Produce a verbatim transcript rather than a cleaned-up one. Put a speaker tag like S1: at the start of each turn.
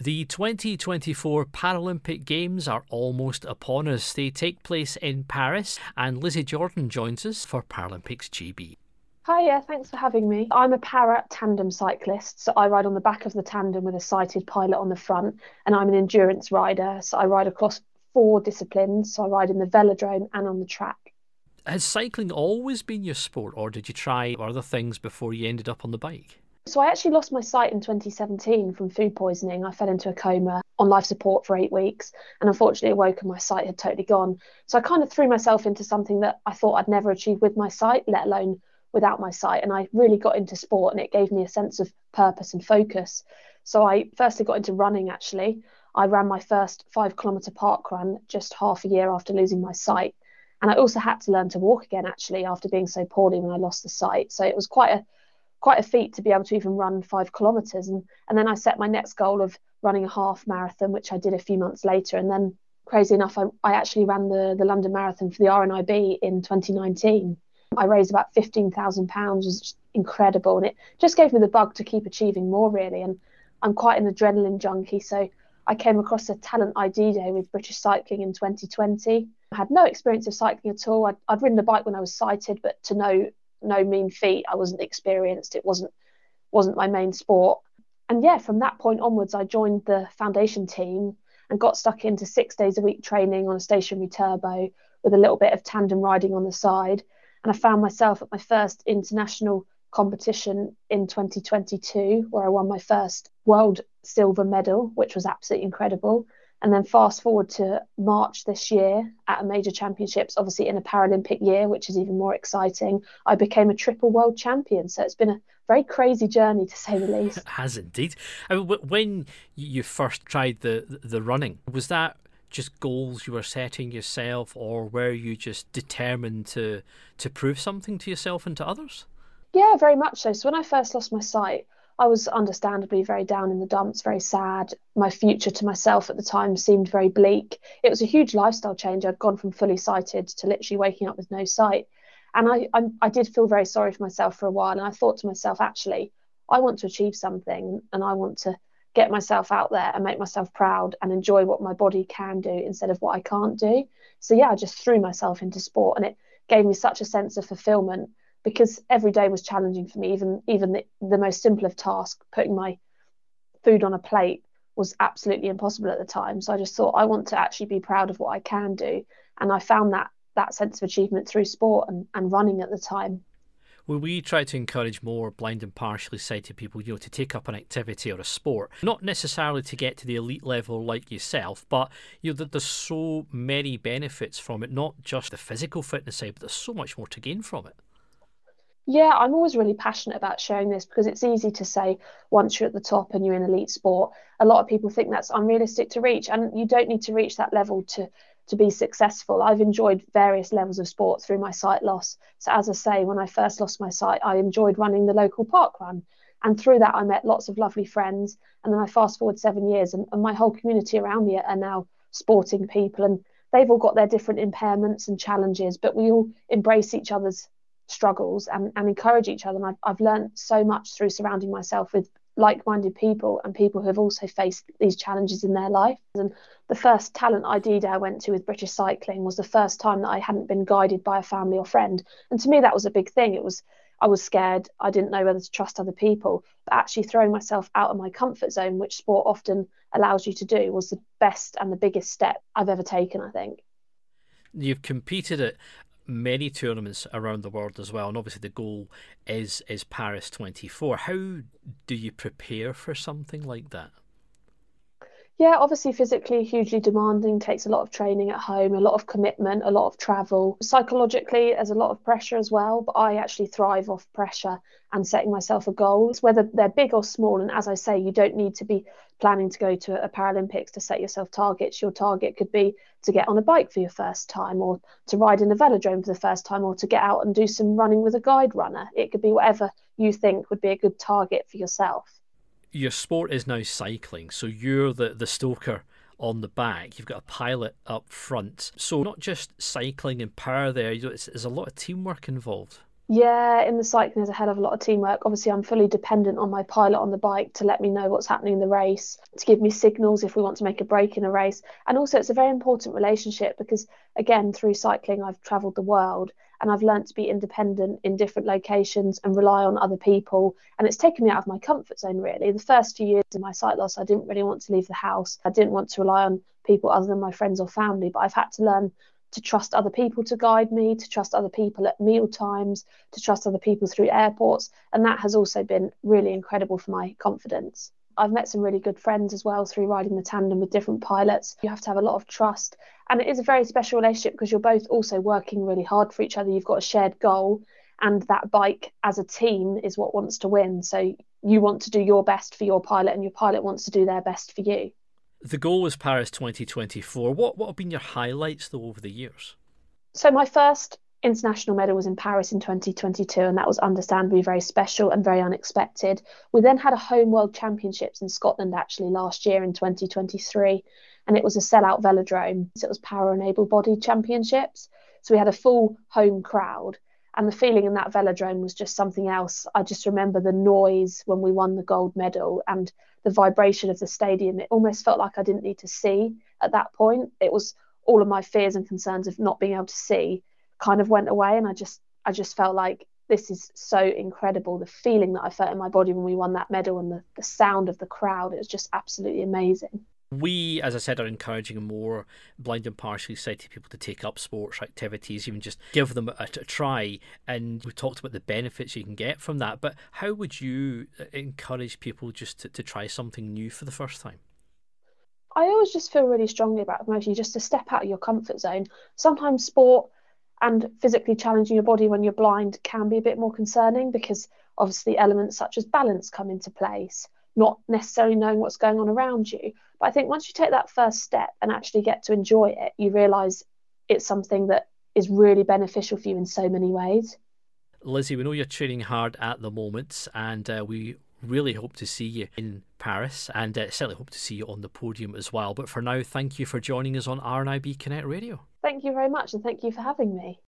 S1: The twenty twenty-four Paralympic Games are almost upon us. They take place in Paris, and Lizzie Jordan joins us for Paralympics G B.
S2: Hiya, thanks for having me. I'm a para tandem cyclist, so I ride on the back of the tandem with a sighted pilot on the front, and I'm an endurance rider, so I ride across four disciplines. So I ride in the velodrome and on the track.
S1: Has cycling always been your sport, or did you try other things before you ended up on the bike?
S2: So I actually lost my sight in twenty seventeen from food poisoning. I fell into a coma on life support for eight weeks and unfortunately awoke and my sight had totally gone. So I kind of threw myself into something that I thought I'd never achieve with my sight, let alone without my sight. And I really got into sport and it gave me a sense of purpose and focus. So I firstly got into running actually. I ran my first five kilometre park run just half a year after losing my sight. And I also had to learn to walk again actually after being so poorly when I lost the sight. So it was quite a quite a feat to be able to even run five kilometres. And, and then I set my next goal of running a half marathon, which I did a few months later. And then, crazy enough, I, I actually ran the, the London Marathon for the R N I B in twenty nineteen. I raised about fifteen thousand pounds, which was incredible. And it just gave me the bug to keep achieving more, really. And I'm quite an adrenaline junkie. So I came across a talent I D day with British Cycling in twenty twenty. I had no experience of cycling at all. I'd, I'd ridden a bike when I was sighted, but to no no mean feat. I wasn't experienced. It wasn't wasn't my main sport. And yeah, from that point onwards, I joined the foundation team and got stuck into six days a week training on a stationary turbo with a little bit of tandem riding on the side. And I found myself at my first international competition in twenty twenty-two, where I won my first world silver medal, which was absolutely incredible. And then fast forward to March this year at a major championships, obviously in a Paralympic year, which is even more exciting, I became a triple world champion. So it's been a very crazy journey, to say the least.
S1: It has indeed. I mean, when you first tried the the running, was that just goals you were setting yourself, or were you just determined to to prove something to yourself and to others?
S2: Yeah, very much so. So when I first lost my sight, I was understandably very down in the dumps, very sad. My future to myself at the time seemed very bleak. It was a huge lifestyle change. I'd gone from fully sighted to literally waking up with no sight. And I, I, I did feel very sorry for myself for a while. And I thought to myself, actually, I want to achieve something and I want to get myself out there and make myself proud and enjoy what my body can do instead of what I can't do. So yeah, I just threw myself into sport and it gave me such a sense of fulfillment, because every day was challenging for me. Even even the, the most simple of tasks, putting my food on a plate, was absolutely impossible at the time. So I just thought, I want to actually be proud of what I can do. And I found that that sense of achievement through sport and, and running at the time.
S1: Well, we try to encourage more blind and partially sighted people, you know, to take up an activity or a sport, not necessarily to get to the elite level like yourself, but you know, there's so many benefits from it, not just the physical fitness side, but there's so much more to gain from it.
S2: Yeah, I'm always really passionate about sharing this because it's easy to say once you're at the top and you're in elite sport, a lot of people think that's unrealistic to reach, and you don't need to reach that level to to be successful. I've enjoyed various levels of sport through my sight loss. So as I say, when I first lost my sight, I enjoyed running the local park run. And through that, I met lots of lovely friends. And then I fast forward seven years and, and my whole community around me are now sporting people. And they've all got their different impairments and challenges, but we all embrace each other's struggles and, and encourage each other. And I've, I've learned so much through surrounding myself with like-minded people and people who have also faced these challenges in their life. And the first talent I D day I went to with British Cycling was the first time that I hadn't been guided by a family or friend. And to me, that was a big thing. It was, I was scared. I didn't know whether to trust other people, but actually throwing myself out of my comfort zone, which sport often allows you to do, was the best and the biggest step I've ever taken, I think.
S1: You've competed at many tournaments around the world as well, and obviously the goal is is Paris twenty-four. How do you prepare for something like that?
S2: Yeah, obviously physically hugely demanding, takes a lot of training at home, a lot of commitment, a lot of travel. Psychologically, there's a lot of pressure as well, but I actually thrive off pressure and setting myself a goal, whether they're big or small. And as I say, you don't need to be planning to go to a Paralympics to set yourself targets. Your target could be to get on a bike for your first time, or to ride in a velodrome for the first time, or to get out and do some running with a guide runner. It could be whatever you think would be a good target for yourself.
S1: Your sport is now cycling, so you're the, the stoker on the back. You've got a pilot up front. So not just cycling and power there, you know, it's, there's a lot of teamwork involved.
S2: Yeah, in the cycling, there's a hell of a lot of teamwork. Obviously, I'm fully dependent on my pilot on the bike to let me know what's happening in the race, to give me signals if we want to make a break in a race. And also, it's a very important relationship because, again, through cycling, I've travelled the world and I've learned to be independent in different locations and rely on other people. And it's taken me out of my comfort zone, really. The first few years of my sight loss, I didn't really want to leave the house. I didn't want to rely on people other than my friends or family, but I've had to learn to trust other people to guide me, to trust other people at meal times, to trust other people through airports. And that has also been really incredible for my confidence. I've met some really good friends as well through riding the tandem with different pilots. You have to have a lot of trust. And it is a very special relationship because you're both also working really hard for each other. You've got a shared goal, and that bike as a team is what wants to win. So you want to do your best for your pilot, and your pilot wants to do their best for you.
S1: The goal was Paris twenty twenty-four. What what have been your highlights though over the years?
S2: So my first international medal was in Paris in twenty twenty-two, and that was understandably very special and very unexpected. We then had a home World Championships in Scotland actually last year in twenty twenty-three, and it was a sellout velodrome. So it was Power and Able-Bodied Championships. So we had a full home crowd, and the feeling in that velodrome was just something else. I just remember the noise when we won the gold medal and the vibration of the stadium. It almost felt like I didn't need to see at that point. It was all of my fears and concerns of not being able to see kind of went away, and I just I just felt like this is so incredible. The feeling that I felt in my body when we won that medal and the, the sound of the crowd, it was just absolutely amazing.
S1: We, as I said, are encouraging more blind and partially sighted people to take up sports activities, even just give them a, a try. And we talked about the benefits you can get from that. But how would you encourage people just to, to try something new for the first time?
S2: I always just feel really strongly about promoting, just to step out of your comfort zone. Sometimes sport and physically challenging your body when you're blind can be a bit more concerning because obviously elements such as balance come into place, not necessarily knowing what's going on around you. But I think once you take that first step and actually get to enjoy it, you realise it's something that is really beneficial for you in so many ways.
S1: Lizzie, we know you're training hard at the moment, and uh, we really hope to see you in Paris, and uh, certainly hope to see you on the podium as well. But for now, thank you for joining us on R N I B Connect Radio.
S2: Thank you very much, and thank you for having me.